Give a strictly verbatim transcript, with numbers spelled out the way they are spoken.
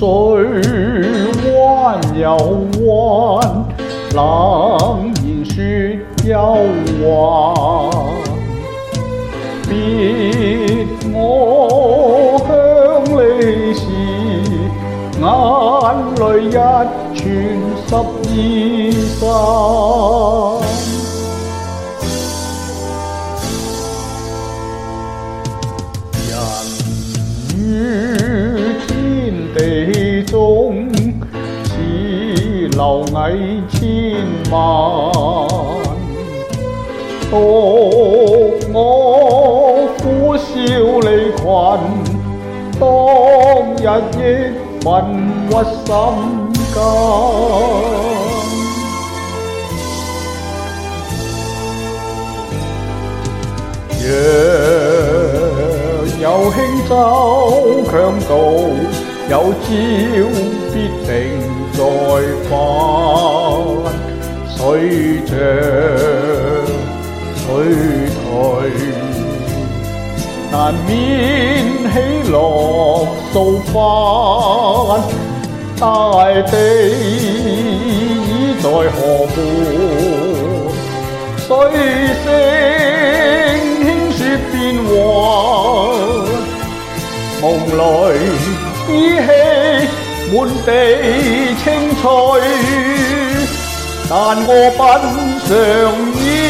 水弯又弯，冷然說憂患。別我鄉里時，眼淚一串濕衣衫。人於天地中，似螻蟻千萬。獨我苦笑離群，當日亦問屈心間。若有輕舟強渡，有朝必定再返。水漲水退，難免喜樂掃翻。大地已在河畔，水聲輕說變幻。夢裏依稀滿地青翠，但我品嚐